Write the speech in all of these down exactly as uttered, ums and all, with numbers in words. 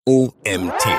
O M T.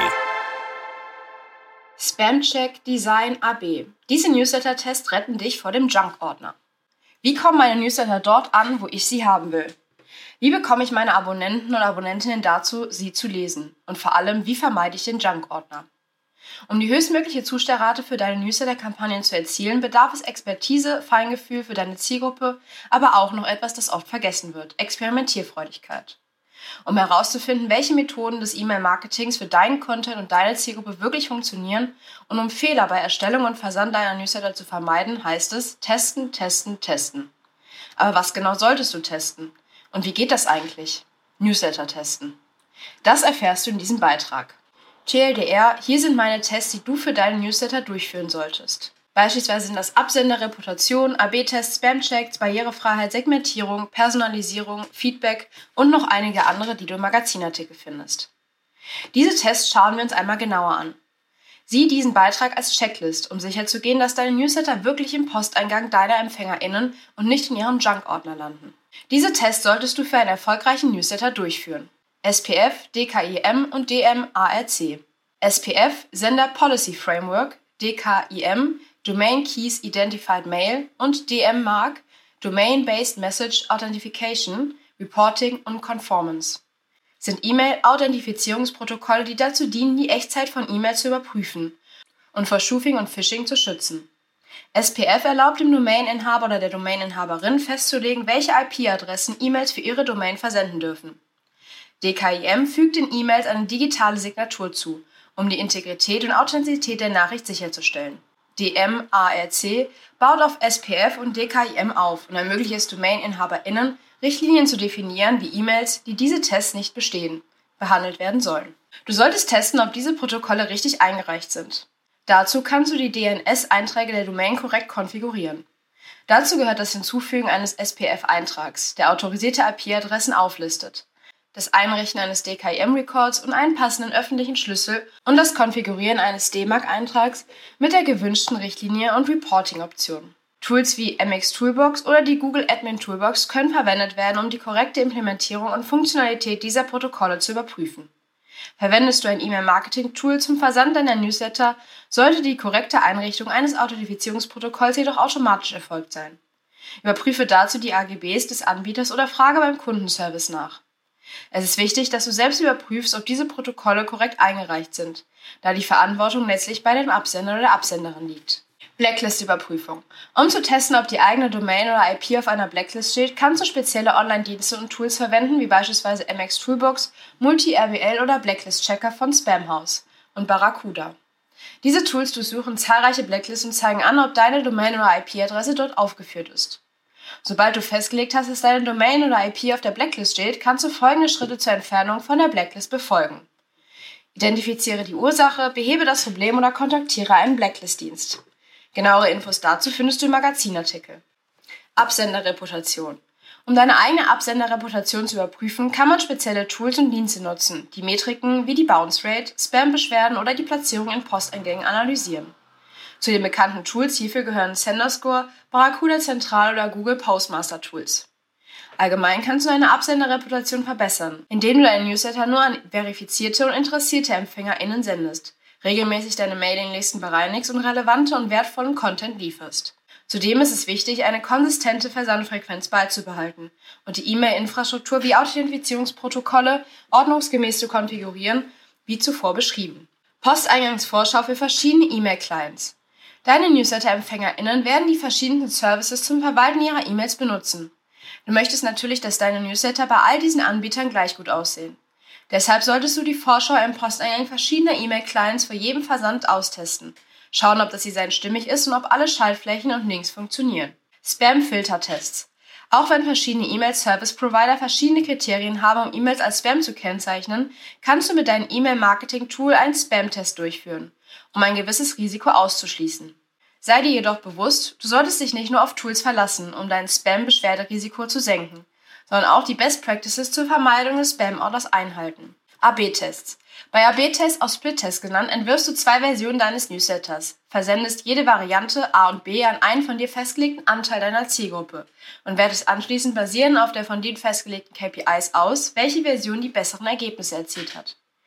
Spamcheck Design A B. Diese Newsletter-Tests retten dich vor dem Junk-Ordner. Wie kommen meine Newsletter dort an, wo ich sie haben will? Wie bekomme ich meine Abonnenten und Abonnentinnen dazu, sie zu lesen? Und vor allem, wie vermeide ich den Junk-Ordner? Um die höchstmögliche Zustellrate für deine Newsletter-Kampagnen zu erzielen, bedarf es Expertise, Feingefühl für deine Zielgruppe, aber auch noch etwas, das oft vergessen wird: Experimentierfreudigkeit. Um herauszufinden, welche Methoden des E-Mail-Marketings für deinen Content und deine Zielgruppe wirklich funktionieren und um Fehler bei Erstellung und Versand deiner Newsletter zu vermeiden, heißt es testen, testen, testen. Aber was genau solltest du testen? Und wie geht das eigentlich? Newsletter testen. Das erfährst du in diesem Beitrag. T L D R, hier sind meine Tests, die du für deine Newsletter durchführen solltest. Beispielsweise sind das Absender-Reputation, A B-Tests, Spam-Checks, Barrierefreiheit, Segmentierung, Personalisierung, Feedback und noch einige andere, die du im Magazinartikel findest. Diese Tests schauen wir uns einmal genauer an. Sieh diesen Beitrag als Checklist, um sicherzugehen, dass deine Newsletter wirklich im Posteingang deiner EmpfängerInnen und nicht in ihrem Junk-Ordner landen. Diese Tests solltest du für einen erfolgreichen Newsletter durchführen. S P F, D K I M und D M A R C. S P F, Sender Policy Framework, D K I M, Domain Keys Identified Mail und D M M A R C, Domain-Based Message Authentication, Reporting und Conformance. Sind E-Mail-Authentifizierungsprotokolle, die dazu dienen, die Echtzeit von E-Mails zu überprüfen und vor Spoofing und Phishing zu schützen. S P F erlaubt dem Domaininhaber oder der Domaininhaberin festzulegen, welche I P-Adressen E-Mails für ihre Domain versenden dürfen. D K I M fügt den E-Mails eine digitale Signatur zu, um die Integrität und Authentizität der Nachricht sicherzustellen. D M A R C baut auf S P F und D K I M auf und ermöglicht es DomaininhaberInnen, Richtlinien zu definieren, wie E-Mails, die diese Tests nicht bestehen, behandelt werden sollen. Du solltest testen, ob diese Protokolle richtig eingereicht sind. Dazu kannst du die D N S-Einträge der Domain korrekt konfigurieren. Dazu gehört das Hinzufügen eines S P F-Eintrags, der autorisierte I P-Adressen auflistet, das Einrichten eines D K I M-Records und einen passenden öffentlichen Schlüssel und das Konfigurieren eines D M A R C-Eintrags mit der gewünschten Richtlinie und Reporting-Option. Tools wie M X Toolbox oder die Google Admin Toolbox können verwendet werden, um die korrekte Implementierung und Funktionalität dieser Protokolle zu überprüfen. Verwendest du ein E-Mail-Marketing-Tool zum Versand deiner Newsletter, sollte die korrekte Einrichtung eines Authentifizierungsprotokolls jedoch automatisch erfolgt sein. Überprüfe dazu die A G Bs des Anbieters oder frage beim Kundenservice nach. Es ist wichtig, dass du selbst überprüfst, ob diese Protokolle korrekt eingereicht sind, da die Verantwortung letztlich bei dem Absender oder der Absenderin liegt. Blacklist-Überprüfung. Um zu testen, ob die eigene Domain oder I P auf einer Blacklist steht, kannst du spezielle Online-Dienste und Tools verwenden, wie beispielsweise M X Toolbox, Multi-R W L oder Blacklist-Checker von Spamhaus und Barracuda. Diese Tools durchsuchen zahlreiche Blacklists und zeigen an, ob deine Domain oder I P-Adresse dort aufgeführt ist. Sobald du festgelegt hast, dass deine Domain oder I P auf der Blacklist steht, kannst du folgende Schritte zur Entfernung von der Blacklist befolgen. Identifiziere die Ursache, behebe das Problem oder kontaktiere einen Blacklist-Dienst. Genauere Infos dazu findest du im Magazinartikel. Absenderreputation. Um deine eigene Absenderreputation zu überprüfen, kann man spezielle Tools und Dienste nutzen, die Metriken wie die Bounce Rate, Spam-Beschwerden oder die Platzierung in Posteingängen analysieren. Zu den bekannten Tools hierfür gehören Senderscore, Barracuda Central oder Google Postmaster Tools. Allgemein kannst du deine Absenderreputation verbessern, indem du deine Newsletter nur an verifizierte und interessierte EmpfängerInnen sendest, regelmäßig deine Mailinglisten bereinigst und relevante und wertvollen Content lieferst. Zudem ist es wichtig, eine konsistente Versandfrequenz beizubehalten und die E-Mail-Infrastruktur wie Authentifizierungsprotokolle ordnungsgemäß zu konfigurieren, wie zuvor beschrieben. Posteingangsvorschau für verschiedene E-Mail-Clients. Deine Newsletter-EmpfängerInnen werden die verschiedenen Services zum Verwalten ihrer E-Mails benutzen. Du möchtest natürlich, dass deine Newsletter bei all diesen Anbietern gleich gut aussehen. Deshalb solltest du die Vorschau im Posteingang verschiedener E-Mail-Clients für jeden Versand austesten. Schauen, ob das Design stimmig ist und ob alle Schaltflächen und Links funktionieren. Spam-Filter-Tests. Auch wenn verschiedene E-Mail-Service-Provider verschiedene Kriterien haben, um E-Mails als Spam zu kennzeichnen, kannst du mit deinem E-Mail-Marketing-Tool einen Spam-Test durchführen, um ein gewisses Risiko auszuschließen. Sei dir jedoch bewusst, du solltest dich nicht nur auf Tools verlassen, um dein Spam-Beschwerderisiko zu senken, sondern auch die Best Practices zur Vermeidung des Spam-Orders einhalten. A B-Tests. Bei A B-Tests, auch Split-Test genannt, entwirfst du zwei Versionen deines Newsletters, versendest jede Variante A und B an einen von dir festgelegten Anteil deiner Zielgruppe und wertest anschließend basierend auf der von dir festgelegten K P Is aus, welche Version die besseren Ergebnisse erzielt hat.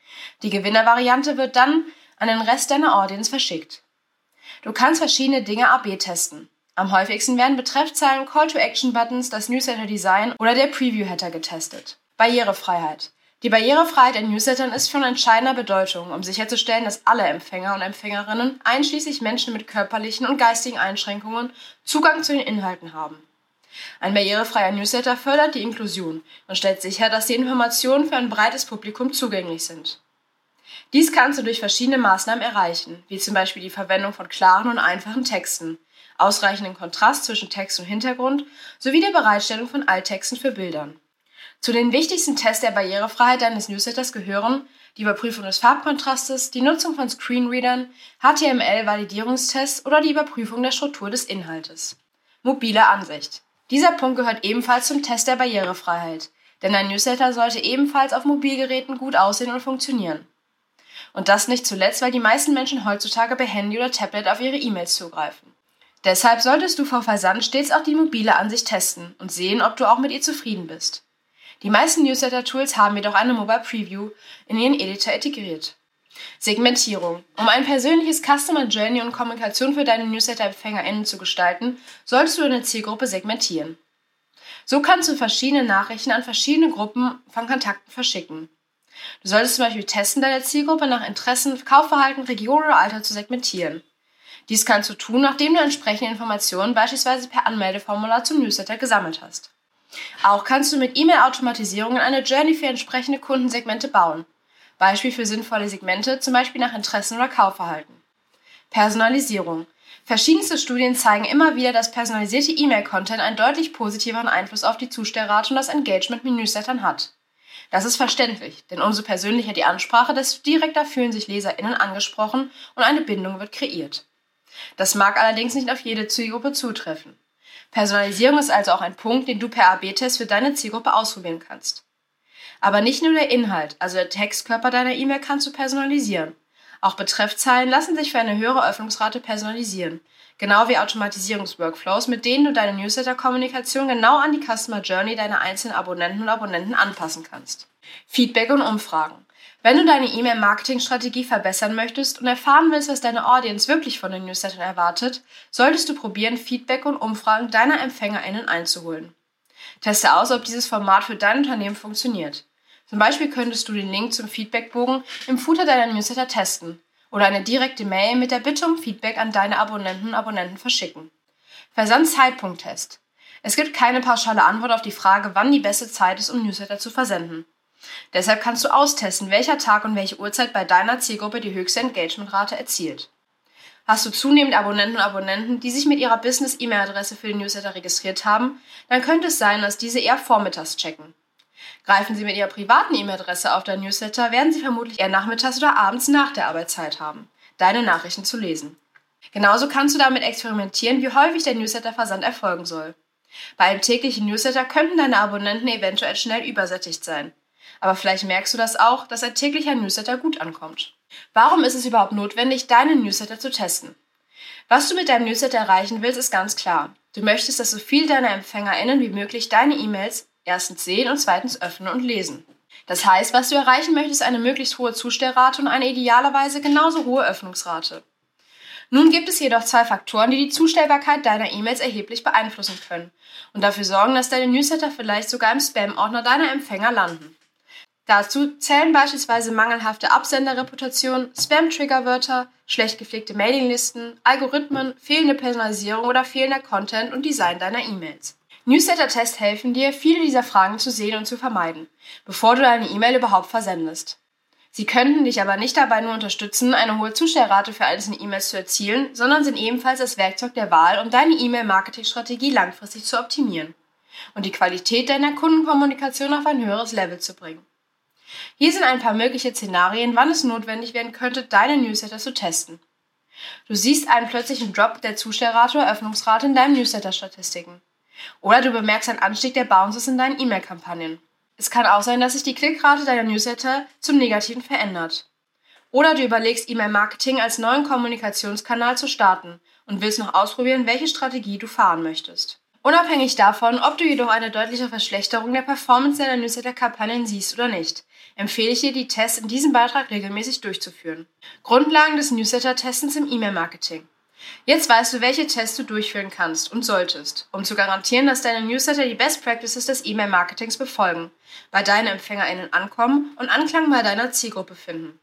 Die Gewinner-Variante wird dann an den Rest deiner Audience verschickt. Du kannst verschiedene Dinge A B testen. Am häufigsten werden Betreffzeilen, Call-to-Action-Buttons, das Newsletter-Design oder der Preview-Header getestet. Barrierefreiheit. Die Barrierefreiheit in Newslettern ist von entscheidender Bedeutung, um sicherzustellen, dass alle Empfänger und Empfängerinnen, einschließlich Menschen mit körperlichen und geistigen Einschränkungen, Zugang zu den Inhalten haben. Ein barrierefreier Newsletter fördert die Inklusion und stellt sicher, dass die Informationen für ein breites Publikum zugänglich sind. Dies kannst du durch verschiedene Maßnahmen erreichen, wie zum Beispiel die Verwendung von klaren und einfachen Texten, ausreichenden Kontrast zwischen Text und Hintergrund sowie der Bereitstellung von Alttexten für Bildern. Zu den wichtigsten Tests der Barrierefreiheit deines Newsletters gehören die Überprüfung des Farbkontrastes, die Nutzung von Screenreadern, H T M L-Validierungstests oder die Überprüfung der Struktur des Inhaltes. Mobile Ansicht. Dieser Punkt gehört ebenfalls zum Test der Barrierefreiheit, denn dein Newsletter sollte ebenfalls auf Mobilgeräten gut aussehen und funktionieren. Und das nicht zuletzt, weil die meisten Menschen heutzutage per Handy oder Tablet auf ihre E-Mails zugreifen. Deshalb solltest du vor Versand stets auch die mobile Ansicht testen und sehen, ob du auch mit ihr zufrieden bist. Die meisten Newsletter-Tools haben jedoch eine Mobile Preview in ihren Editor integriert. Segmentierung. Um ein persönliches Customer Journey und Kommunikation für deine Newsletter-EmpfängerInnen zu gestalten, solltest du deine Zielgruppe segmentieren. So kannst du verschiedene Nachrichten an verschiedene Gruppen von Kontakten verschicken. Du solltest zum Beispiel testen, deine Zielgruppe nach Interessen, Kaufverhalten, Region oder Alter zu segmentieren. Dies kannst du tun, nachdem du entsprechende Informationen beispielsweise per Anmeldeformular zum Newsletter gesammelt hast. Auch kannst du mit E-Mail-Automatisierungen eine Journey für entsprechende Kundensegmente bauen. Beispiel für sinnvolle Segmente, zum Beispiel nach Interessen oder Kaufverhalten. Personalisierung. Verschiedenste Studien zeigen immer wieder, dass personalisierte E-Mail-Content einen deutlich positiveren Einfluss auf die Zustellrate und das Engagement mit Newslettern hat. Das ist verständlich, denn umso persönlicher die Ansprache, desto direkter fühlen sich LeserInnen angesprochen und eine Bindung wird kreiert. Das mag allerdings nicht auf jede Zielgruppe zutreffen. Personalisierung ist also auch ein Punkt, den du per A B-Test für deine Zielgruppe ausprobieren kannst. Aber nicht nur der Inhalt, also der Textkörper deiner E-Mail kannst du personalisieren. Auch Betreffzeilen lassen sich für eine höhere Öffnungsrate personalisieren, genau wie Automatisierungsworkflows, mit denen du deine Newsletter-Kommunikation genau an die Customer Journey deiner einzelnen Abonnenten und Abonnenten anpassen kannst. Feedback und Umfragen. Wenn du deine E-Mail-Marketing-Strategie verbessern möchtest und erfahren willst, was deine Audience wirklich von den Newslettern erwartet, solltest du probieren, Feedback und Umfragen deiner EmpfängerInnen einzuholen. Teste aus, ob dieses Format für dein Unternehmen funktioniert. Zum Beispiel könntest du den Link zum Feedbackbogen im Footer deiner Newsletter testen oder eine direkte Mail mit der Bitte um Feedback an deine Abonnenten und Abonnenten verschicken. Versandzeitpunkt-Test. Es gibt keine pauschale Antwort auf die Frage, wann die beste Zeit ist, um Newsletter zu versenden. Deshalb kannst du austesten, welcher Tag und welche Uhrzeit bei deiner Zielgruppe die höchste Engagementrate erzielt. Hast du zunehmend Abonnenten und Abonnenten, die sich mit ihrer Business-E-Mail-Adresse für den Newsletter registriert haben, dann könnte es sein, dass diese eher vormittags checken. Greifen sie mit ihrer privaten E-Mail-Adresse auf dein Newsletter, werden sie vermutlich eher nachmittags oder abends nach der Arbeitszeit haben, deine Nachrichten zu lesen. Genauso kannst du damit experimentieren, wie häufig der Newsletter-Versand erfolgen soll. Bei einem täglichen Newsletter könnten deine Abonnenten eventuell schnell übersättigt sein. Aber vielleicht merkst du das auch, dass ein täglicher Newsletter gut ankommt. Warum ist es überhaupt notwendig, deinen Newsletter zu testen? Was du mit deinem Newsletter erreichen willst, ist ganz klar. Du möchtest, dass so viele deiner EmpfängerInnen wie möglich deine E-Mails erstens sehen und zweitens öffnen und lesen. Das heißt, was du erreichen möchtest, ist eine möglichst hohe Zustellrate und eine idealerweise genauso hohe Öffnungsrate. Nun gibt es jedoch zwei Faktoren, die die Zustellbarkeit deiner E-Mails erheblich beeinflussen können und dafür sorgen, dass deine Newsletter vielleicht sogar im Spam-Ordner deiner Empfänger landen. Dazu zählen beispielsweise mangelhafte Absenderreputation, Spam-Triggerwörter, schlecht gepflegte Mailinglisten, Algorithmen, fehlende Personalisierung oder fehlender Content und Design deiner E-Mails. Newsletter-Tests helfen dir, viele dieser Fragen zu sehen und zu vermeiden, bevor du deine E-Mail überhaupt versendest. Sie könnten dich aber nicht dabei nur unterstützen, eine hohe Zustellrate für einzelne E-Mails zu erzielen, sondern sind ebenfalls das Werkzeug der Wahl, um deine E-Mail-Marketing-Strategie langfristig zu optimieren und die Qualität deiner Kundenkommunikation auf ein höheres Level zu bringen. Hier sind ein paar mögliche Szenarien, wann es notwendig werden könnte, deine Newsletter zu testen. Du siehst einen plötzlichen Drop der Zustellrate oder Öffnungsrate in deinen Newsletter-Statistiken. Oder du bemerkst einen Anstieg der Bounces in deinen E-Mail-Kampagnen. Es kann auch sein, dass sich die Klickrate deiner Newsletter zum Negativen verändert. Oder du überlegst, E-Mail-Marketing als neuen Kommunikationskanal zu starten und willst noch ausprobieren, welche Strategie du fahren möchtest. Unabhängig davon, ob du jedoch eine deutliche Verschlechterung der Performance deiner Newsletter-Kampagnen siehst oder nicht, empfehle ich dir, die Tests in diesem Beitrag regelmäßig durchzuführen. Grundlagen des Newsletter-Testens im E-Mail-Marketing. Jetzt weißt du, welche Tests du durchführen kannst und solltest, um zu garantieren, dass deine Newsletter die Best Practices des E-Mail-Marketings befolgen, bei deinen EmpfängerInnen ankommen und Anklang bei deiner Zielgruppe finden.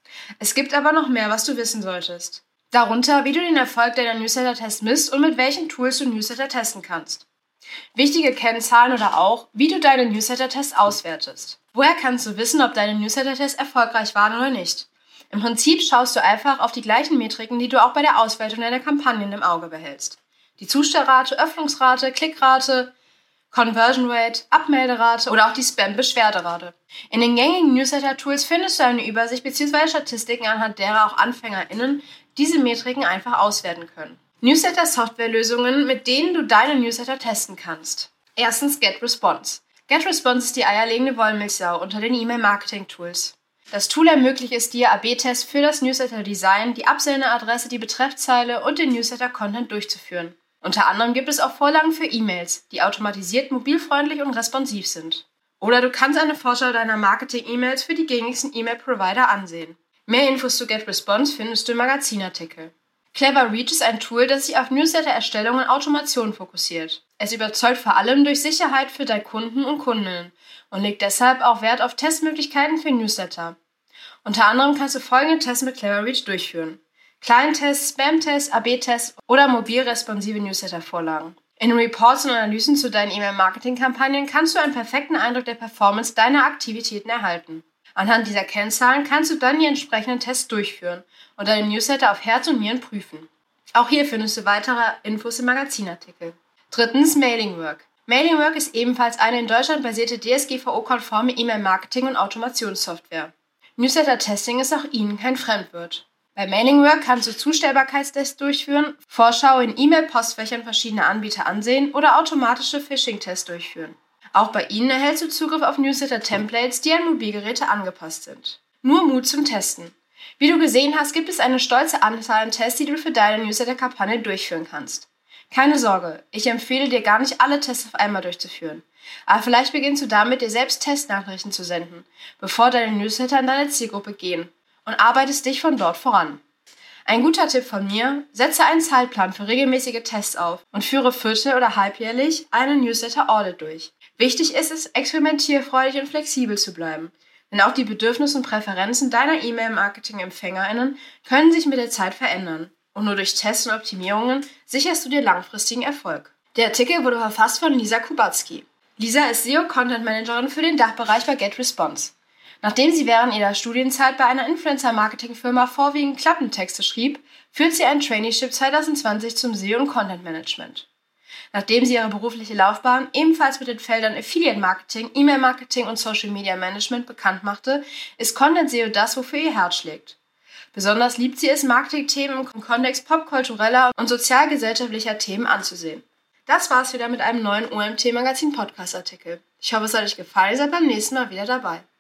Es gibt aber noch mehr, was du wissen solltest. Darunter, wie du den Erfolg deiner Newsletter-Tests misst und mit welchen Tools du Newsletter testen kannst. Wichtige Kennzahlen oder auch, wie du deine Newsletter-Tests auswertest. Woher kannst du wissen, ob deine Newsletter-Tests erfolgreich waren oder nicht? Im Prinzip schaust du einfach auf die gleichen Metriken, die du auch bei der Auswertung deiner Kampagnen im Auge behältst. Die Zustellrate, Öffnungsrate, Klickrate, Conversion Rate, Abmelderate oder auch die Spam-Beschwerderate. In den gängigen Newsletter-Tools findest du eine Übersicht bzw. Statistiken, anhand derer auch AnfängerInnen diese Metriken einfach auswerten können. Newsletter-Softwarelösungen, mit denen du deine Newsletter testen kannst. Erstens GetResponse. GetResponse ist die eierlegende Wollmilchsau unter den E-Mail-Marketing-Tools. Das Tool ermöglicht es dir, A B Tests für das Newsletter-Design, die Absenderadresse, die Betreffzeile und den Newsletter-Content durchzuführen. Unter anderem gibt es auch Vorlagen für E-Mails, die automatisiert, mobilfreundlich und responsiv sind. Oder du kannst eine Vorschau deiner Marketing-E-Mails für die gängigsten E-Mail-Provider ansehen. Mehr Infos zu GetResponse findest du im Magazinartikel. Cleverreach ist ein Tool, das sich auf Newsletter-Erstellung und Automation fokussiert. Es überzeugt vor allem durch Sicherheit für deine Kunden und Kundinnen und legt deshalb auch Wert auf Testmöglichkeiten für Newsletter. Unter anderem kannst du folgende Tests mit Cleverreach durchführen: Client-Tests, Spam-Tests, A B-Tests oder mobil-responsive Newsletter-Vorlagen. In Reports und Analysen zu deinen E-Mail-Marketing-Kampagnen kannst du einen perfekten Eindruck der Performance deiner Aktivitäten erhalten. Anhand dieser Kennzahlen kannst du dann die entsprechenden Tests durchführen und deine Newsletter auf Herz und Nieren prüfen. Auch hier findest du weitere Infos im Magazinartikel. Drittens Mailingwork. Mailingwork ist ebenfalls eine in Deutschland basierte D S G V O-konforme E-Mail-Marketing- und Automationssoftware. Newsletter-Testing ist auch ihnen kein Fremdwort. Bei Mailingwork kannst du Zustellbarkeitstests durchführen, Vorschau in E-Mail-Postfächern verschiedener Anbieter ansehen oder automatische Phishing-Tests durchführen. Auch bei ihnen erhältst du Zugriff auf Newsletter-Templates, die an Mobilgeräte angepasst sind. Nur Mut zum Testen. Wie du gesehen hast, gibt es eine stolze Anzahl an Tests, die du für deine Newsletter-Kampagne durchführen kannst. Keine Sorge, ich empfehle dir gar nicht alle Tests auf einmal durchzuführen. Aber vielleicht beginnst du damit, dir selbst Testnachrichten zu senden, bevor deine Newsletter an deine Zielgruppe gehen, und arbeitest dich von dort voran. Ein guter Tipp von mir: Setze einen Zeitplan für regelmäßige Tests auf und führe viertel- oder halbjährlich einen Newsletter-Audit durch. Wichtig ist es, experimentierfreudig und flexibel zu bleiben, denn auch die Bedürfnisse und Präferenzen deiner E-Mail-Marketing-EmpfängerInnen können sich mit der Zeit verändern. Und nur durch Tests und Optimierungen sicherst du dir langfristigen Erfolg. Der Artikel wurde verfasst von Lisa Kubacki. Lisa ist S E O-Content-Managerin für den Dachbereich bei GetResponse. Nachdem sie während ihrer Studienzeit bei einer Influencer-Marketing-Firma vorwiegend Klappentexte schrieb, führt sie ein Traineeship zwanzig zwanzig zum S E O und Content-Management. Nachdem sie ihre berufliche Laufbahn ebenfalls mit den Feldern Affiliate-Marketing, E-Mail-Marketing und Social-Media-Management bekannt machte, ist Content-S E O das, wofür ihr Herz schlägt. Besonders liebt sie es, Marketing-Themen im Kontext popkultureller und sozialgesellschaftlicher Themen anzusehen. Das war's wieder mit einem neuen O M T-Magazin-Podcast-Artikel. Ich hoffe, es hat euch gefallen, seid beim nächsten Mal wieder dabei.